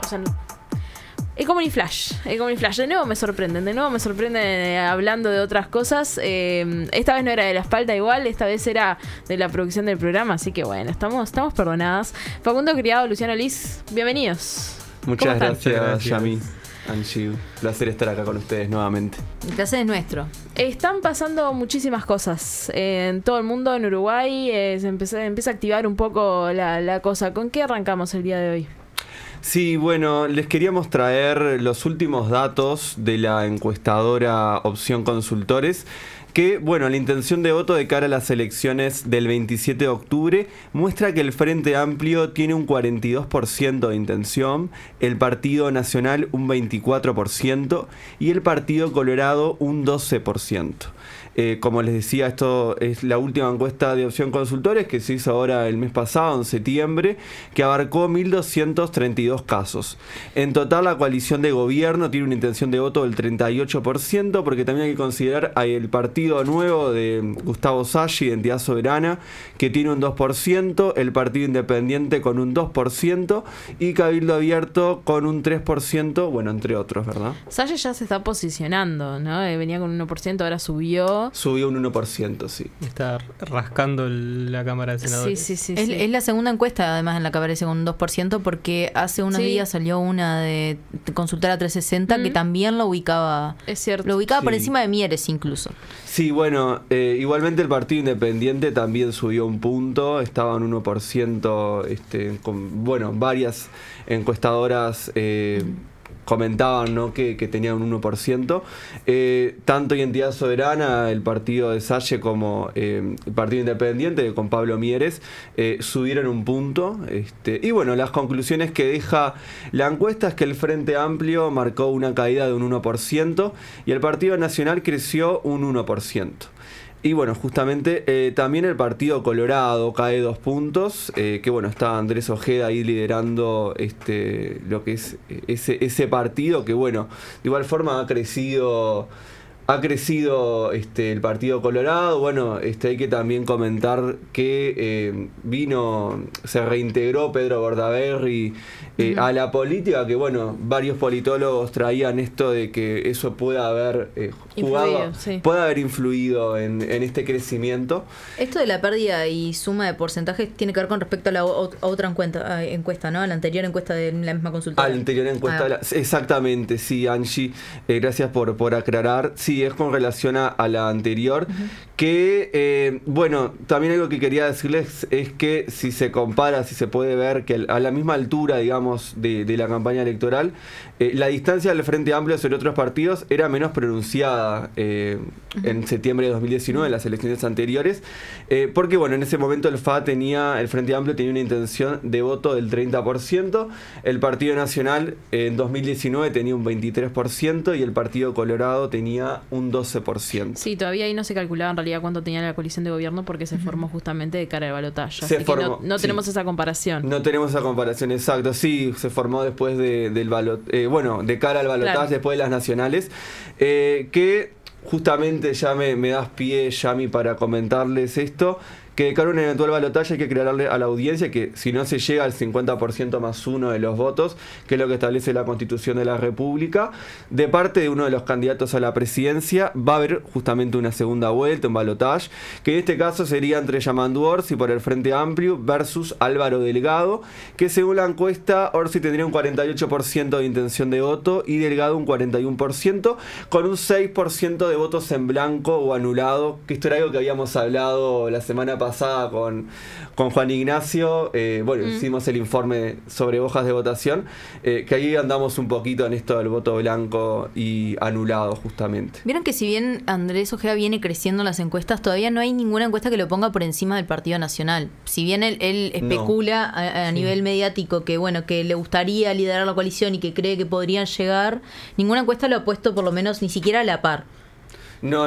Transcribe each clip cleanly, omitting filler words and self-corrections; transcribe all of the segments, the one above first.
O sea, es como un flash. De nuevo me sorprende hablando de otras cosas. Esta vez no era de la espalda igual, esta vez era de la producción del programa, así que bueno, estamos perdonadas. Facundo Criado, Luciano Liz, bienvenidos. Muchas gracias, Yami, Angie. Placer estar acá con ustedes nuevamente. El placer es nuestro. Están pasando muchísimas cosas en todo el mundo. En Uruguay se empieza a activar un poco la cosa. ¿Con qué arrancamos el día de hoy? Sí, bueno, les queríamos traer los últimos datos de la encuestadora Opción Consultores, que, bueno, la intención de voto de cara a las elecciones del 27 de octubre muestra que el Frente Amplio tiene un 42% de intención, el Partido Nacional un 24% y el Partido Colorado un 12%. Como les decía, esto es la última encuesta de Opción Consultores que se hizo ahora el mes pasado, en septiembre, que abarcó 1.232 casos. En total, la coalición de gobierno tiene una intención de voto del 38%, porque también hay que considerar el partido nuevo de Gustavo Salli, Identidad Soberana, que tiene un 2%, el Partido Independiente con un 2% y Cabildo Abierto con un 3%, bueno, entre otros, ¿verdad? Salli ya se está posicionando, ¿no? Venía con un 1%, ahora subió. Subió un 1%, sí. Está rascando la Cámara de Senadores. Sí. Es la segunda encuesta, además, en la que aparece con un 2%, porque hace unos días salió una de Consultora 360 que también lo ubicaba. Es cierto. Lo ubicaba por encima de Mieres, incluso. Sí, bueno, igualmente el Partido Independiente también subió un punto, estaba en 1%, con, bueno, varias encuestadoras comentaban, ¿no?, que tenían un 1%. Tanto Identidad Soberana, el partido de Salli, como el Partido Independiente, con Pablo Mieres, subieron un punto. Y bueno, las conclusiones que deja la encuesta es que el Frente Amplio marcó una caída de un 1% y el Partido Nacional creció un 1%. Y bueno, justamente también el Partido Colorado cae 2 puntos, que bueno, está Andrés Ojeda ahí liderando lo que es ese partido, que bueno, de igual forma ha crecido el Partido Colorado. Bueno, hay que también comentar que se reintegró Pedro Bordaberry a la política, que bueno, varios politólogos traían esto de que eso puede haber puede haber influido en este crecimiento. Esto de la pérdida y suma de porcentajes tiene que ver con respecto a la otra encuesta, ¿no? A la anterior encuesta de la misma consultora. A la anterior encuesta, exactamente, sí, Angie, gracias por aclarar. Sí, es con relación a la anterior, que, bueno, también algo que quería decirles es que si se compara, si se puede ver que a la misma altura, digamos, de la campaña electoral, la distancia del Frente Amplio sobre otros partidos era menos pronunciada en septiembre de 2019, en las elecciones anteriores, porque, bueno, en ese momento el Frente Amplio tenía una intención de voto del 30%, el Partido Nacional en 2019 tenía un 23% y el Partido Colorado tenía un 12%. Sí, todavía ahí no se calculaba en realidad cuánto tenía la coalición de gobierno porque se formó justamente de cara al balotaje. Así que no tenemos esa comparación. No tenemos esa comparación, exacto. Sí, se formó después del balotaje, de cara al balotaje, claro, después de las nacionales, que justamente ya me das pie, Yami, para comentarles esto, que de cara a un eventual balotaje hay que aclararle a la audiencia que si no se llega al 50% más uno de los votos, que es lo que establece la Constitución de la República, de parte de uno de los candidatos a la presidencia, va a haber justamente una segunda vuelta, un balotaje, que en este caso sería entre Yamandu Orsi por el Frente Amplio versus Álvaro Delgado, que según la encuesta, Orsi tendría un 48% de intención de voto y Delgado un 41%, con un 6% de votos en blanco o anulado, que esto era algo que habíamos hablado la semana pasada con Juan Ignacio. Hicimos el informe sobre hojas de votación, que ahí andamos un poquito en esto del voto blanco y anulado, justamente. Vieron que si bien Andrés Ojeda viene creciendo en las encuestas, todavía no hay ninguna encuesta que lo ponga por encima del Partido Nacional. Si bien él especula a nivel mediático que le gustaría liderar la coalición y que cree que podrían llegar, ninguna encuesta lo ha puesto por lo menos ni siquiera a la par. No,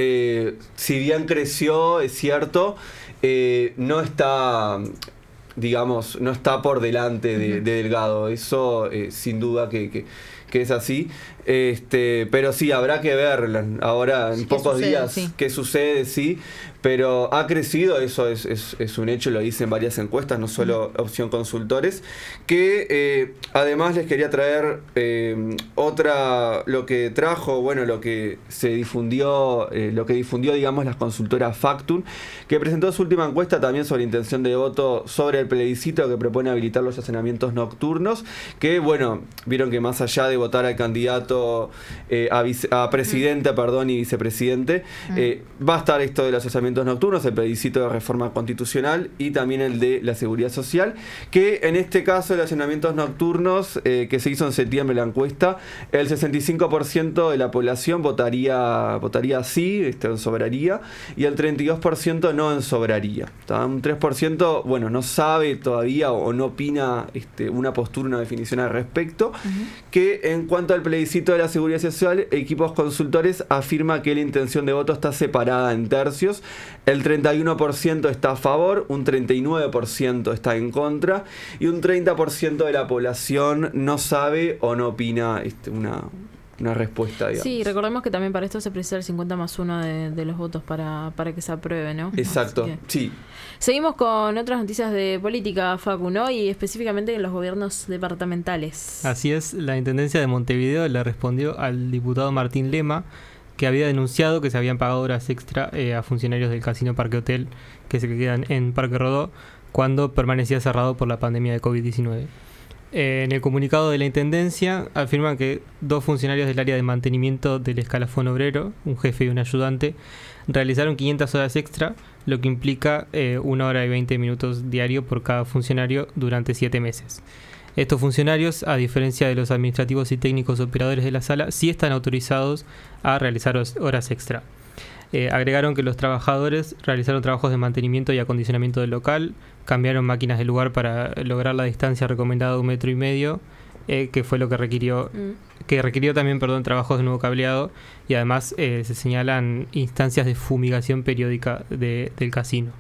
si bien creció, es cierto, no está, digamos, no está por delante de Delgado. Eso sin duda que es así. Pero sí, habrá que ver ahora en pocos días qué sucede, sí. pero ha crecido, eso es un hecho, lo dicen varias encuestas, no solo Opción Consultores, que además les quería traer lo que trajo, bueno, lo que se difundió, digamos, las consultoras Factum, que presentó su última encuesta también sobre intención de voto sobre el plebiscito que propone habilitar los estacionamientos nocturnos, que, bueno, vieron que más allá de votar al candidato a presidente, y vicepresidente, va a estar esto de los estacionamientos nocturnos, el plebiscito de reforma constitucional y también el de la seguridad social, que en este caso de los estacionamientos nocturnos, que se hizo en septiembre la encuesta, el 65% de la población votaría sí, en sobraría, y el 32% no en sobraría. Un 3%, bueno, no sabe todavía o no opina una postura, una definición al respecto, que en cuanto al plebiscito de la seguridad social, equipos consultores afirma que la intención de voto está separada en tercios. El 31% está a favor, un 39% está en contra y un 30% de la población no sabe o no opina una respuesta, digamos. Sí, recordemos que también para esto se precisa el 50+1 de los votos para que se apruebe, ¿no? Exacto, sí. Seguimos con otras noticias de política, Facu, ¿no? Y específicamente en los gobiernos departamentales. Así es, la Intendencia de Montevideo le respondió al diputado Martín Lema, que había denunciado que se habían pagado horas extra a funcionarios del Casino Parque Hotel que se quedan en Parque Rodó cuando permanecía cerrado por la pandemia de COVID-19. En el comunicado de la Intendencia afirman que 2 funcionarios del área de mantenimiento del escalafón obrero, un jefe y un ayudante, realizaron 500 horas extra, lo que implica 1 hora y 20 minutos diario por cada funcionario durante 7 meses. Estos funcionarios, a diferencia de los administrativos y técnicos operadores de la sala, sí están autorizados a realizar horas extra. Agregaron que los trabajadores realizaron trabajos de mantenimiento y acondicionamiento del local, cambiaron máquinas de lugar para lograr la distancia recomendada de 1,5 metros, que fue lo que requirió también trabajos de nuevo cableado, y además se señalan instancias de fumigación periódica del casino.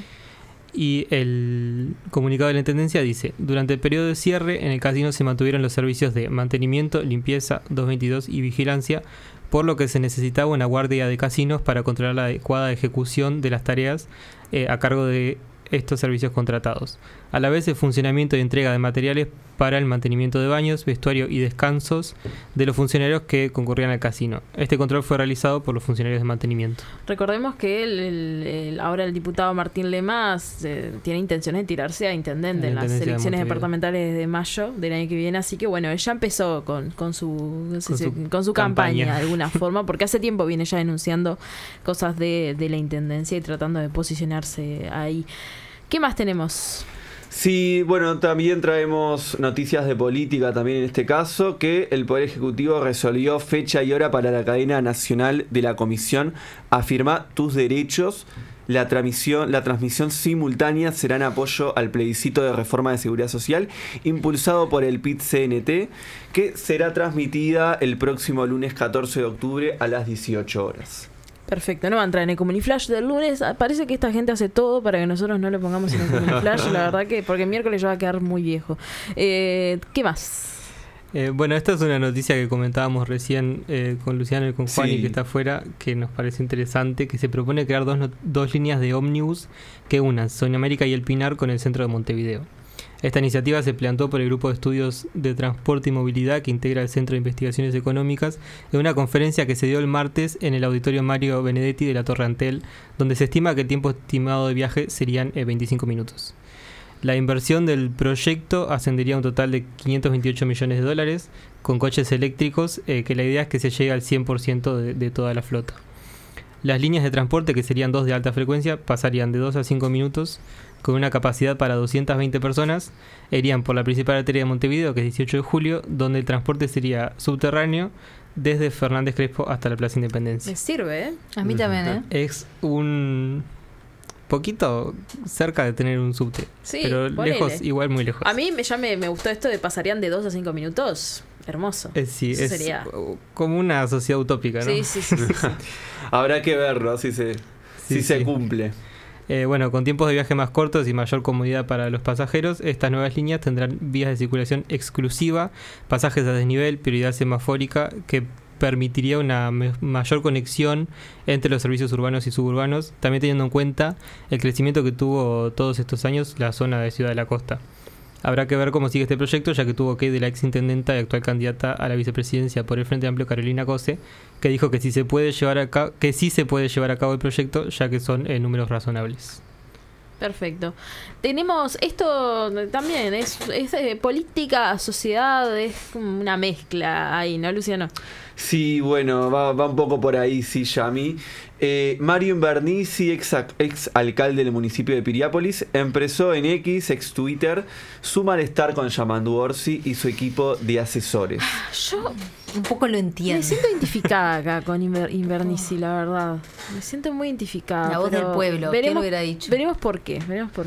Y el comunicado de la Intendencia dice: durante el periodo de cierre en el casino se mantuvieron los servicios de mantenimiento, limpieza, 222 y vigilancia, por lo que se necesitaba una guardia de casinos para controlar la adecuada ejecución de las tareas a cargo de estos servicios contratados. A la vez, el funcionamiento y entrega de materiales para el mantenimiento de baños, vestuario y descansos de los funcionarios que concurrían al casino. Este control fue realizado por los funcionarios de mantenimiento. Recordemos que ahora el diputado Martín Lema tiene intenciones de tirarse a intendente en las elecciones departamentales de mayo del año que viene, así que bueno, él ya empezó con su campaña de alguna forma, porque hace tiempo viene ya denunciando cosas de la intendencia y tratando de posicionarse ahí. ¿Qué más tenemos? Sí, bueno, también traemos noticias de política también en este caso, que el Poder Ejecutivo resolvió fecha y hora para la cadena nacional de la Comisión Afirma Tus Derechos. La transmisión simultánea será en apoyo al plebiscito de reforma de seguridad social impulsado por el PIT-CNT, que será transmitida el próximo lunes 14 de octubre a las 18 horas. Perfecto, no va a entrar en el Comuniflash del lunes. Parece que esta gente hace todo para que nosotros no lo pongamos en el Comuniflash, la verdad que, porque el miércoles ya va a quedar muy viejo. ¿Qué más? Bueno, esta es una noticia que comentábamos recién con Luciano y con Juani, que está afuera, que nos parece interesante, que se propone crear dos líneas de ómnibus que unan Sonia América y El Pinar con el centro de Montevideo. Esta iniciativa se planteó por el Grupo de Estudios de Transporte y Movilidad que integra el Centro de Investigaciones Económicas en una conferencia que se dio el martes en el Auditorio Mario Benedetti de la Torre Antel, donde se estima que el tiempo estimado de viaje serían 25 minutos. La inversión del proyecto ascendería a un total de $528 millones con coches eléctricos, que la idea es que se llegue al 100% de toda la flota. Las líneas de transporte, que serían 2 de alta frecuencia, pasarían de 2 a 5 minutos con una capacidad para 220 personas, irían por la principal arteria de Montevideo, que es 18 de julio, donde el transporte sería subterráneo desde Fernández Crespo hasta la Plaza Independencia. Me sirve, ¿eh? A mí también, ¿eh? Es un poquito cerca de tener un subte, sí, pero ponele. Lejos, igual muy lejos. A mí me gustó esto de pasarían de 2 a 5 minutos. Hermoso. Sí, eso es sería como una sociedad utópica, ¿no? Sí. Habrá que verlo, si se cumple. Bueno, con tiempos de viaje más cortos y mayor comodidad para los pasajeros, estas nuevas líneas tendrán vías de circulación exclusiva, pasajes a desnivel, prioridad semafórica, que permitiría una mayor conexión entre los servicios urbanos y suburbanos, también teniendo en cuenta el crecimiento que tuvo todos estos años la zona de Ciudad de la Costa. Habrá que ver cómo sigue este proyecto, ya que tuvo que ir de la exintendenta y actual candidata a la vicepresidencia por el Frente Amplio, Carolina Cose, que dijo que sí se puede llevar a cabo el proyecto, ya que son números razonables. Perfecto. Tenemos esto también, es política, sociedad, es como una mezcla ahí, ¿no, Luciano? Sí, bueno, va un poco por ahí, sí, Yami. Mario Invernizzi, ex alcalde del municipio de Piriápolis, expresó en X, ex Twitter, su malestar con Yamandu Orsi y su equipo de asesores. Yo un poco lo entiendo. Me siento identificada acá con Invernizzi, la verdad. Me siento muy identificada. La voz del pueblo, ¿quién lo hubiera dicho? Veremos por qué.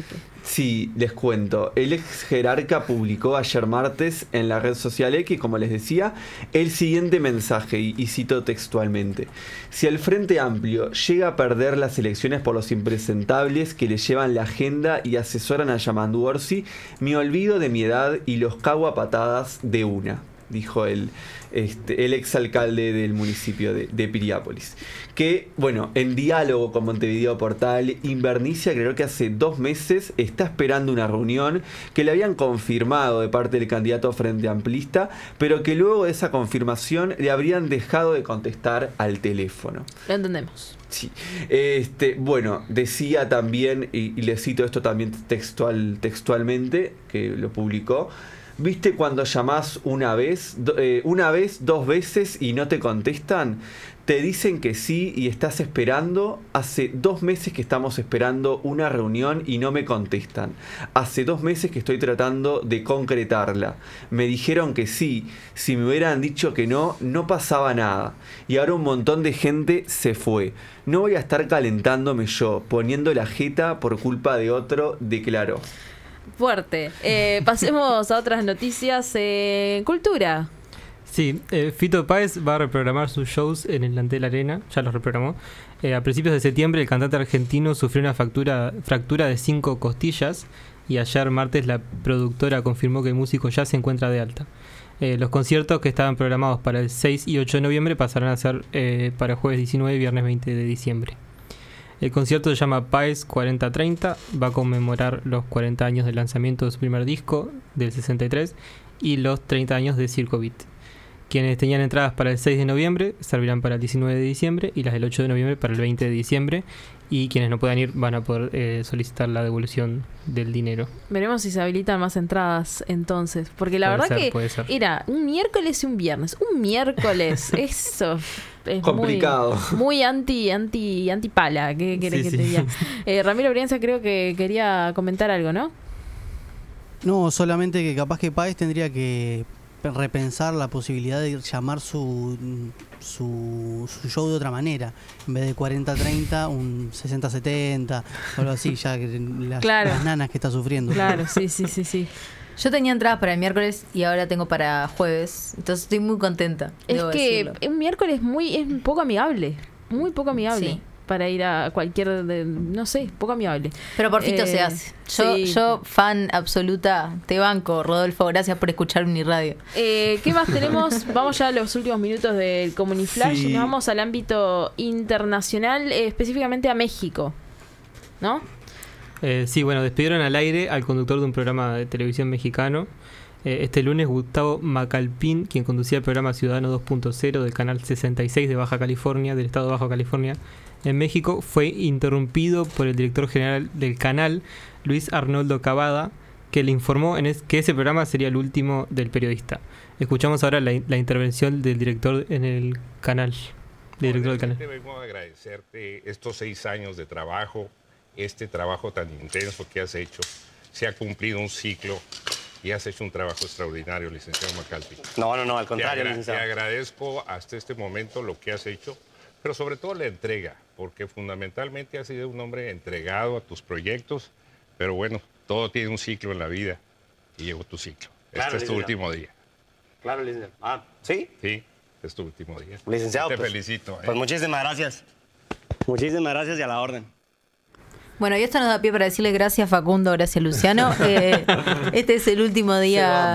Sí, les cuento. El ex jerarca publicó ayer martes en la red social X, como les decía, el siguiente mensaje, y cito textualmente: si el Frente Amplio llega a perder las elecciones por los impresentables que le llevan la agenda y asesoran a Yamandu Orsi, me olvido de mi edad y los cago a patadas de una, dijo el exalcalde del municipio de Piriápolis. Que, bueno, en diálogo con Montevideo Portal, Invernizzi aclaró que hace 2 meses está esperando una reunión que le habían confirmado de parte del candidato Frente Amplista, pero que luego de esa confirmación le habrían dejado de contestar al teléfono. Lo entendemos. Sí. Bueno, decía también, y le cito esto también textualmente, que lo publicó: ¿viste cuando llamás una vez, 2 veces y no te contestan? Te dicen que sí y estás esperando. Hace 2 meses que estamos esperando una reunión y no me contestan. Hace 2 meses que estoy tratando de concretarla. Me dijeron que sí. Si me hubieran dicho que no, no pasaba nada. Y ahora un montón de gente se fue. No voy a estar calentándome yo, poniendo la jeta por culpa de otro, declaró. Fuerte. Pasemos a otras noticias. Cultura. Sí, Fito Páez va a reprogramar sus shows en el Antel Arena, ya los reprogramó. A principios de septiembre el cantante argentino sufrió una fractura de 5 costillas y ayer martes la productora confirmó que el músico ya se encuentra de alta. Los conciertos que estaban programados para el 6 y 8 de noviembre pasarán a ser para jueves 19 y viernes 20 de diciembre. El concierto se llama Páez 4030, va a conmemorar los 40 años del lanzamiento de su primer disco del 63 y los 30 años de Circo Beat. Quienes tenían entradas para el 6 de noviembre servirán para el 19 de diciembre y las del 8 de noviembre para el 20 de diciembre. Y quienes no puedan ir van a poder solicitar la devolución del dinero. Veremos si se habilitan más entradas entonces. Porque la verdad que era un miércoles y un viernes. Un miércoles, eso es complicado. Muy anti pala. ¿Qué querés que te diga? Ramiro Brianza creo que quería comentar algo, ¿no? No, solamente que capaz que Páez tendría que repensar la posibilidad de llamar su show de otra manera. En vez de 40-30, un 60-70, o algo así, ya que las nanas que está sufriendo. Claro, sí. Yo tenía entradas para el miércoles y ahora tengo para jueves, entonces estoy muy contenta. Es que un miércoles es poco amigable, muy poco amigable. Sí. Para ir a cualquier, no sé, poco amigable. Pero por Fito se hace. Yo, fan absoluta, te banco, Rodolfo, gracias por escuchar Uniradio. ¿Qué más tenemos? Vamos ya a los últimos minutos del Comuniflash y nos vamos al ámbito internacional, específicamente a México, ¿no? Sí, bueno, despidieron al aire al conductor de un programa de televisión mexicano. Este lunes, Gustavo Macalpín, quien conducía el programa Ciudadano 2.0 del canal 66 de Baja California, del estado de Baja California, en México, fue interrumpido por el director general del canal, Luis Arnoldo Cavada, que le informó que ese programa sería el último del periodista. Escuchamos ahora la intervención del director en el canal. Director del canal. Vengo a agradecerte estos 6 años de trabajo, este trabajo tan intenso que has hecho. Se ha cumplido un ciclo y has hecho un trabajo extraordinario, licenciado Macalpín. No, al contrario, licenciado. Te agradezco hasta este momento lo que has hecho, pero sobre todo la entrega, porque fundamentalmente has sido un hombre entregado a tus proyectos, pero bueno, todo tiene un ciclo en la vida y llegó tu ciclo. Claro, este es tu último día. Claro, licenciado. ¿Sí? Sí, es tu último día. Licenciado, te felicito. Pues muchísimas gracias. Muchísimas gracias y a la orden. Bueno, y esto nos da pie para decirle gracias Facundo, gracias Luciano. Este es el último día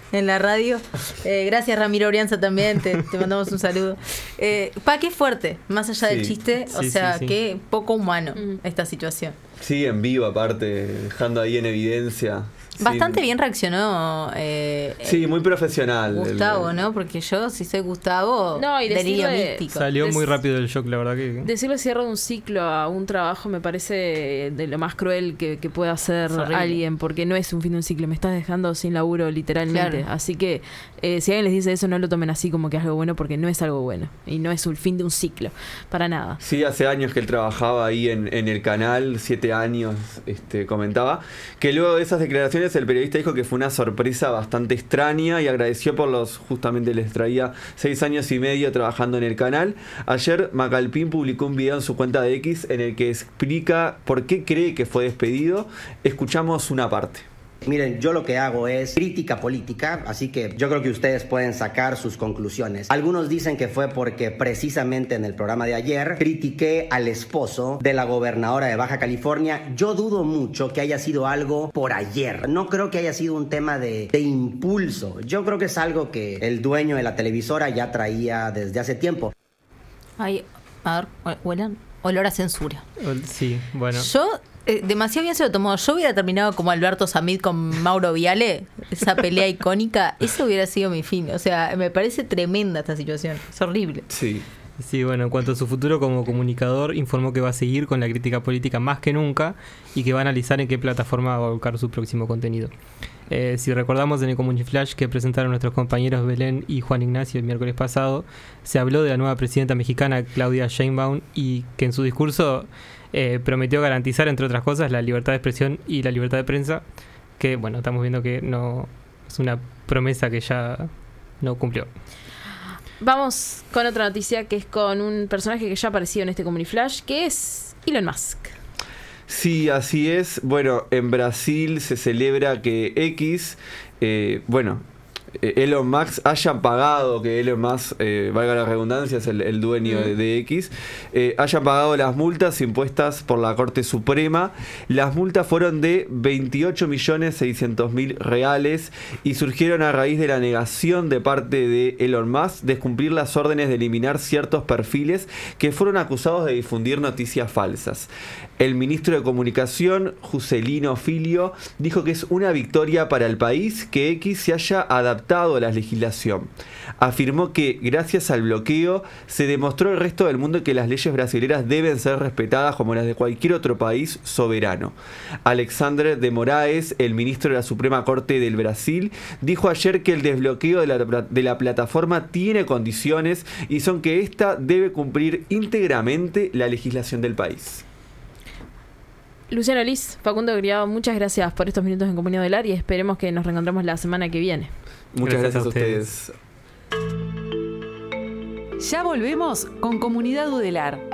en la radio. Gracias, Ramiro Orianza, también. Te mandamos un saludo. Qué fuerte, más allá del chiste. O sea, qué poco humano esta situación. Sí, en vivo, aparte, dejando ahí en evidencia. Bastante bien reaccionó. Sí, muy profesional. Gustavo, ¿no? Porque yo, si soy Gustavo, delirio místico. Salió muy rápido del shock, la verdad que... Decirle cierre de un ciclo a un trabajo me parece de lo más cruel que pueda hacer alguien, porque no es un fin de un ciclo, me estás dejando sin laburo literalmente. Claro. Así que si alguien les dice eso, no lo tomen así como que es algo bueno, porque no es algo bueno. Y no es el fin de un ciclo, para nada. Sí, hace años que él trabajaba ahí en el canal, 7 años, comentaba, que luego de esas declaraciones el periodista dijo que fue una sorpresa bastante extraña y agradeció justamente les traía 6 años y medio trabajando en el canal. Ayer Macalpín publicó un video en su cuenta de X en el que explica por qué cree que fue despedido. Escuchamos una parte. Miren, yo lo que hago es crítica política, así que yo creo que ustedes pueden sacar sus conclusiones. Algunos dicen que fue porque precisamente en el programa de ayer critiqué al esposo de la gobernadora de Baja California. Yo dudo mucho que haya sido algo por ayer. No creo que haya sido un tema de impulso. Yo creo que es algo que el dueño de la televisora ya traía desde hace tiempo. Ay, a ver, huelan olor a censura. Sí, bueno. Yo... demasiado bien se lo tomó. Yo hubiera terminado como Alberto Samid con Mauro Viale, esa pelea icónica. Eso hubiera sido mi fin. O sea, me parece tremenda esta situación. Es horrible. Sí. Sí, bueno, en cuanto a su futuro como comunicador, informó que va a seguir con la crítica política más que nunca y que va a analizar en qué plataforma va a buscar su próximo contenido. Si recordamos en el Comuniflash que presentaron nuestros compañeros Belén y Juan Ignacio el miércoles pasado, se habló de la nueva presidenta mexicana Claudia Sheinbaum y que en su discurso prometió garantizar, entre otras cosas, la libertad de expresión y la libertad de prensa, que bueno, estamos viendo que no es una promesa que ya no cumplió. Vamos con otra noticia, que es con un personaje que ya apareció en este Comuniflash, que es Elon Musk. Sí, así es. Bueno, en Brasil se celebra que Elon Musk hayan pagado, que Elon Musk, valga la redundancia, es el dueño de X, hayan pagado las multas impuestas por la Corte Suprema. Las multas fueron de 28.600.000 reales y surgieron a raíz de la negación de parte de Elon Musk de cumplir las órdenes de eliminar ciertos perfiles que fueron acusados de difundir noticias falsas. El ministro de Comunicación, Juscelino Filio, dijo que es una victoria para el país que X se haya adaptado a la legislación. Afirmó que gracias al bloqueo se demostró al resto del mundo que las leyes brasileñas deben ser respetadas como las de cualquier otro país soberano. Alexandre de Moraes, el ministro de la Suprema Corte del Brasil, dijo ayer que el desbloqueo de la plataforma tiene condiciones y son que ésta debe cumplir íntegramente la legislación del país. Luciano Liz, Facundo Criado, muchas gracias por estos minutos en Comunidad Udelar y esperemos que nos reencontremos la semana que viene. Muchas gracias a ustedes. Ya volvemos con Comunidad Udelar.